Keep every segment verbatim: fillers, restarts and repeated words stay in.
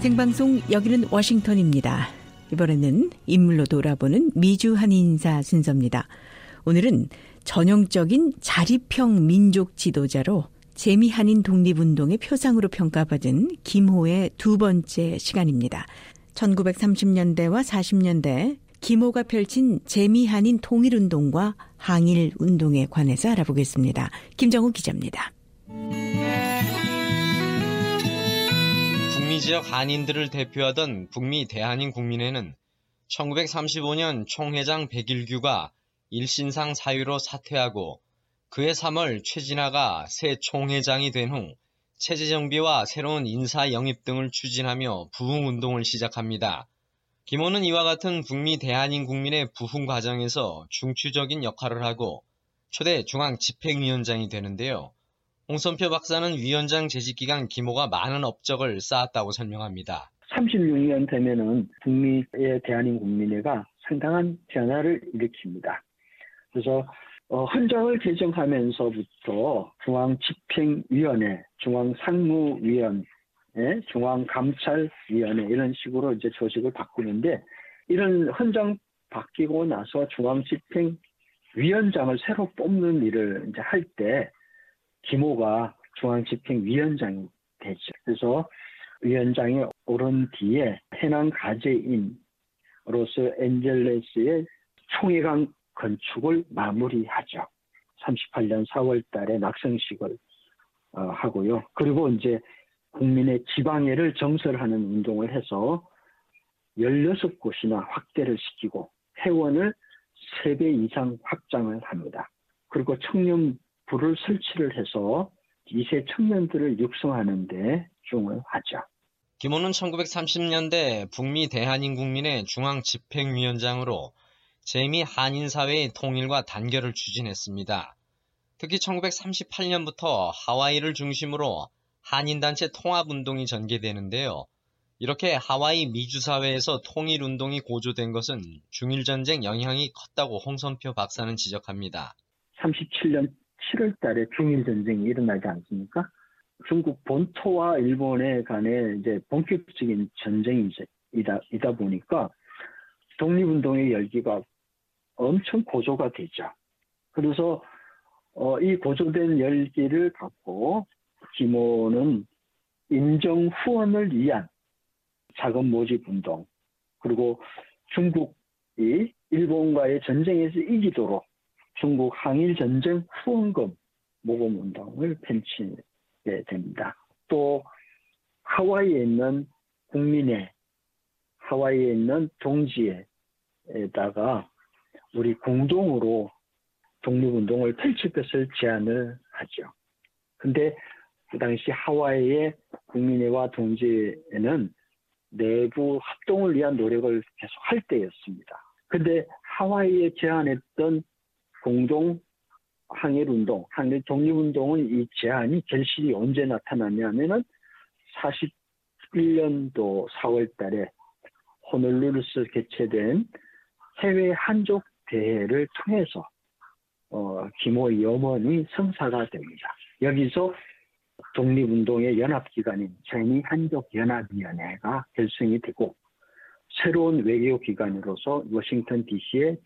생방송 여기는 워싱턴입니다. 이번에는 인물로 돌아보는 미주 한인사 순서입니다. 오늘은 전형적인 자립형 민족 지도자로 재미한인 독립운동의 표상으로 평가받은 김호의 두 번째 시간입니다. 천구백삼십 년대와 사십 년대 김호가 펼친 재미한인 통일운동과 항일운동에 관해서 알아보겠습니다. 김정우 기자입니다. 북미 지역 한인들을 대표하던 북미 대한인 국민회는 천구백삼십오 년 총회장 백일규가 일신상 사유로 사퇴하고 그해 삼월 최진하가 새 총회장이 된 후 체제 정비와 새로운 인사 영입 등을 추진하며 부흥운동을 시작합니다. 김호는 이와 같은 북미 대한인 국민의 부흥 과정에서 중추적인 역할을 하고 초대 중앙집행위원장이 되는데요. 홍선표 박사는 위원장 재직 기간 김호가 많은 업적을 쌓았다고 설명합니다. 삼십육 년 되면은 북미의 대한인 국민회가 상당한 변화를 일으킵니다. 그래서 어, 헌장을 개정하면서부터 중앙집행위원회, 중앙상무위원회, 중앙감찰위원회 이런 식으로 이제 조직을 바꾸는데 이런 헌장 바뀌고 나서 중앙집행위원장을 새로 뽑는 일을 이제 할 때 김호가 중앙집행위원장이 되죠. 그래서 위원장이 오른 뒤에 해남 가제인으로서 엔젤레스의 총회관 건축을 마무리하죠. 삼십팔 년 사월 달에 낙성식을 어, 하고요. 그리고 이제 국민의 지방회를 정설하는 운동을 해서 열여섯 곳이나 확대를 시키고 회원을 세 배 이상 확장을 합니다. 그리고 청년부를 설치를 해서 이 세 청년들을 육성하는 데 중을 하죠. 김호는 천구백삼십 년대 북미 대한인 국민회 중앙집행위원장으로 재미 한인사회의 통일과 단결을 추진했습니다. 특히 천구백삼십팔 년부터 하와이를 중심으로 한인단체 통합운동이 전개되는데요. 이렇게 하와이 미주사회에서 통일운동이 고조된 것은 중일전쟁 영향이 컸다고 홍선표 박사는 지적합니다. 삼십칠 년 칠월 달에 중일전쟁이 일어나지 않습니까? 중국 본토와 일본에 간에 이제 본격적인 전쟁이다 이다 보니까 독립운동의 열기가 엄청 고조가 되죠. 그래서 어, 이 고조된 열기를 갖고 김호는 인정 후원을 위한 자금 모집 운동 그리고 중국이 일본과의 전쟁에서 이기도록 중국 항일 전쟁 후원금 모금 운동을 펼치게 됩니다. 또 하와이에 있는 국민회, 하와이에 있는 동지회에다가 우리 공동으로 독립운동을 펼칠 것을 제안을 하죠. 근데 그 당시 하와이의 국민회와 동지회는 내부 합동을 위한 노력을 계속 할 때였습니다. 근데 하와이에 제안했던 공동 항일운동, 항일 독립운동은 이 제안이 결실이 언제 나타났냐면은 사십일 년도 사월 달에 호놀룰루에서 개최된 해외 한족 대회를 통해서 어, 김호의 염원이 성사가 됩니다. 여기서 독립운동의 연합기관인 재미한족연합위원회가 결성이 되고 새로운 외교기관으로서 워싱턴 디씨의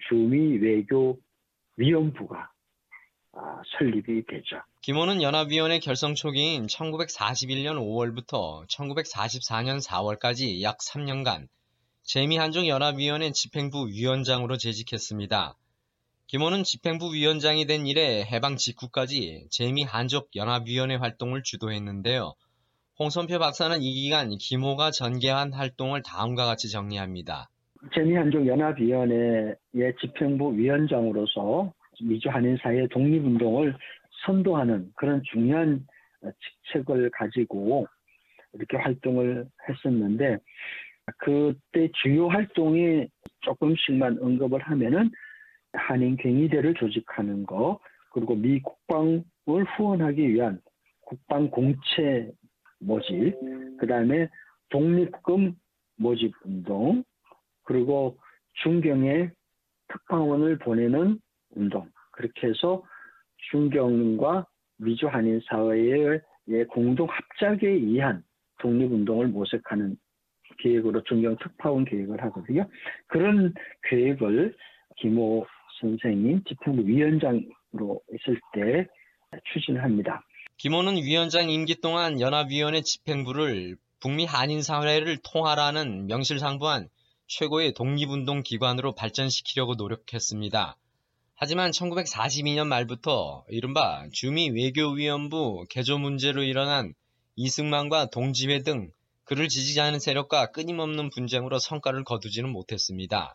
주미외교위원부가 아, 설립이 되죠. 김호는 연합위원회 결성 초기인 천구백사십일 년 오월부터 천구백사십사 년 사월까지 약 삼 년간 재미한족연합위원회 집행부 위원장으로 재직했습니다. 김호는 집행부 위원장이 된 이래 해방 직후까지 재미한족연합위원회 활동을 주도했는데요. 홍선표 박사는 이 기간 김호가 전개한 활동을 다음과 같이 정리합니다. 재미한족연합위원회의 집행부 위원장으로서 미주 한인사회 독립운동을 선도하는 그런 중요한 직책을 가지고 이렇게 활동을 했었는데 그때 주요 활동이 조금씩만 언급을 하면은 한인 갱의대를 조직하는 거, 그리고 미 국방을 후원하기 위한 국방 공채 모집, 그 다음에 독립금 모집 운동, 그리고 중경에 특파원을 보내는 운동. 그렇게 해서 중경과 미주 한인 사회의 공동 합작에 의한 독립운동을 모색하는 계획으로 중경 특파원 계획을 하거든요. 그런 계획을 김호 선생님 집행부 위원장으로 있을 때 추진합니다. 김호는 위원장 임기 동안 연합위원회 집행부를 북미 한인사회를 통할하는 명실상부한 최고의 독립운동 기관으로 발전시키려고 노력했습니다. 하지만 천구백사십이 년 말부터 이른바 주미 외교위원부 개조 문제로 일어난 이승만과 동지회 등 그를 지지하는 세력과 끊임없는 분쟁으로 성과를 거두지는 못했습니다.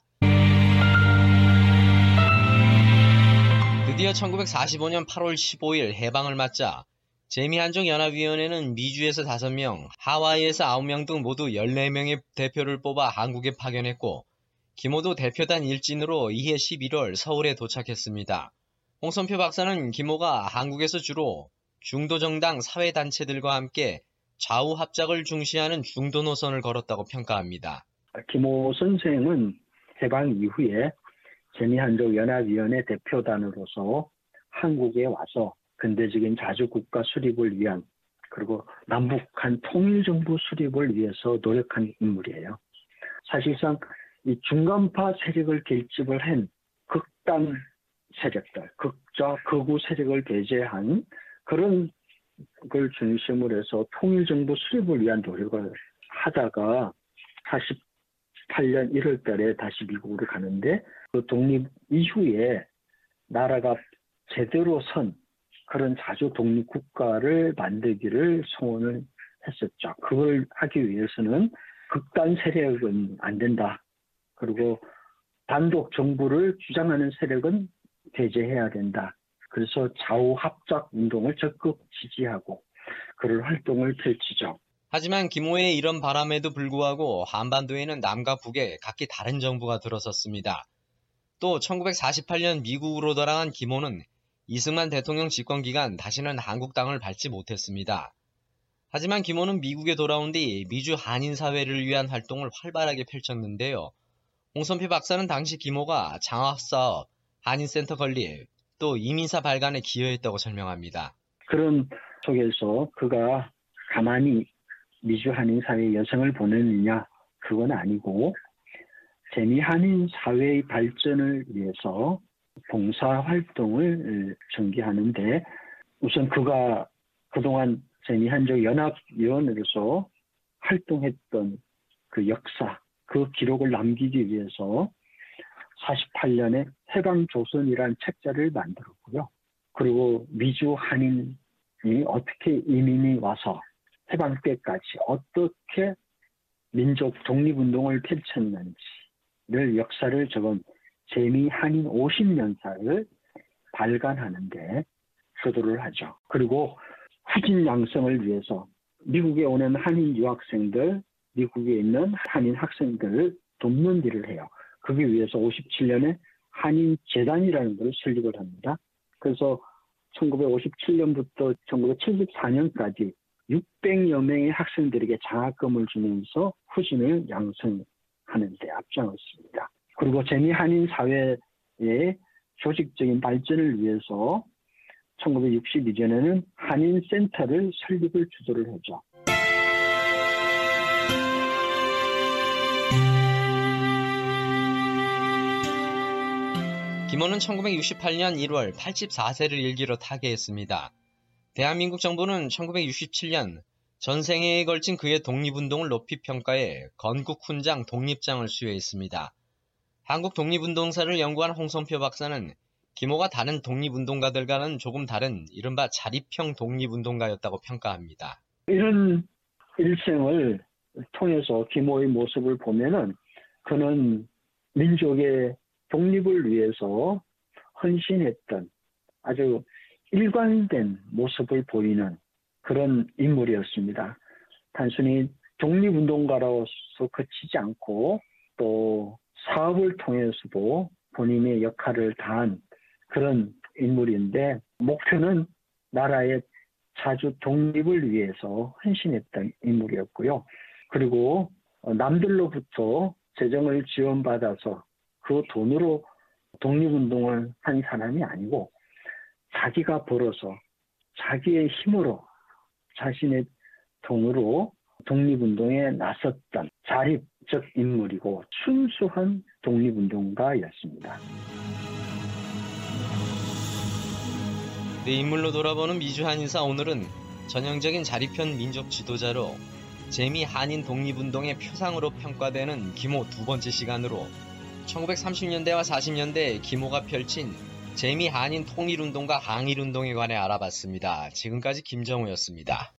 드디어 천구백사십오 년 팔월 십오일 해방을 맞자 재미한족연합위원회는 미주에서 다섯 명, 하와이에서 아홉 명 등 모두 열네 명의 대표를 뽑아 한국에 파견했고 김호도 대표단 일진으로 이해 십일월 서울에 도착했습니다. 홍선표 박사는 김호가 한국에서 주로 중도정당 사회단체들과 함께 좌우 합작을 중시하는 중도 노선을 걸었다고 평가합니다. 김호 선생은 해방 이후에 재미한족연합위원회 대표단으로서 한국에 와서 근대적인 자주국가 수립을 위한 그리고 남북한 통일정부 수립을 위해서 노력한 인물이에요. 사실상 이 중간파 세력을 결집을 한 극단 세력들, 극좌, 극우 세력을 배제한 그런 걸 중심으로 해서 통일정부 수립을 위한 노력을 하다가 사십팔 년 일월 달에 다시 미국으로 가는데 그 독립 이후에 나라가 제대로 선 그런 자주 독립 국가를 만들기를 소원을 했었죠. 그걸 하기 위해서는 극단 세력은 안 된다. 그리고 단독 정부를 주장하는 세력은 배제해야 된다. 그래서 좌우 합작 운동을 적극 지지하고 그런 활동을 펼치죠. 하지만 김호의 이런 바람에도 불구하고 한반도에는 남과 북에 각기 다른 정부가 들어섰습니다. 또 천구백사십팔 년 미국으로 돌아간 김호는 이승만 대통령 집권 기간 다시는 한국 땅을 밟지 못했습니다. 하지만 김호는 미국에 돌아온 뒤 미주 한인사회를 위한 활동을 활발하게 펼쳤는데요. 홍선표 박사는 당시 김호가 장학사업, 한인센터 건립, 또 이민사 발간에 기여했다고 설명합니다. 그런 속에서 그가 가만히 미주 한인사회에 여성을 보내느냐 그건 아니고 재미 한인사회의 발전을 위해서 봉사활동을 전개하는데 우선 그가 그동안 재미한족연합위원으로서 활동했던 그 역사, 그 기록을 남기기 위해서 사십팔 년에 해방조선이라는 책자를 만들었고요. 그리고 미주 한인이 어떻게 이민이 와서 해방 때까지 어떻게 민족 독립운동을 펼쳤는지를 역사를 적은 재미 한인 오십 년사를 발간하는데 주도를 하죠. 그리고 후진 양성을 위해서 미국에 오는 한인 유학생들, 미국에 있는 한인 학생들을 돕는 일을 해요. 그기 위해서 오십칠 년에 한인재단이라는 걸 설립을 합니다. 그래서 천구백오십칠 년부터 천구백칠십사 년까지 육백여 명의 학생들에게 장학금을 주면서 후진을 양성하는 데 앞장섰습니다. 그리고 재미 한인 사회의 조직적인 발전을 위해서 천구백육십이 년에는 한인센터를 설립을 주도를 하죠. 김호는 천구백육십팔 년 일월 팔십사 세를 일기로 타계했습니다. 대한민국 정부는 천구백육십칠 년 전생애에 걸친 그의 독립운동을 높이 평가해 건국훈장 독립장을 수여했습니다. 한국 독립운동사를 연구한 홍선표 박사는 김호가 다른 독립운동가들과는 조금 다른 이른바 자립형 독립운동가였다고 평가합니다. 이런 일생을 통해서 김호의 모습을 보면은 그는 민족의 독립을 위해서 헌신했던 아주 일관된 모습을 보이는 그런 인물이었습니다. 단순히 독립운동가로서 그치지 않고 또 사업을 통해서도 본인의 역할을 다한 그런 인물인데 목표는 나라의 자주 독립을 위해서 헌신했던 인물이었고요. 그리고 남들로부터 재정을 지원받아서 그 돈으로 독립운동을 한 사람이 아니고 자기가 벌어서 자기의 힘으로 자신의 돈으로 독립운동에 나섰던 자립적 인물이고 순수한 독립운동가였습니다. 네, 인물로 돌아보는 미주한 인사, 오늘은 전형적인 자립형 민족 지도자로 재미 한인 독립운동의 표상으로 평가되는 김호 두 번째 시간으로 천구백삼십 년대와 사십 년대 김호가 펼친 재미 한인 통일운동과 항일운동에 관해 알아봤습니다. 지금까지 김정우였습니다.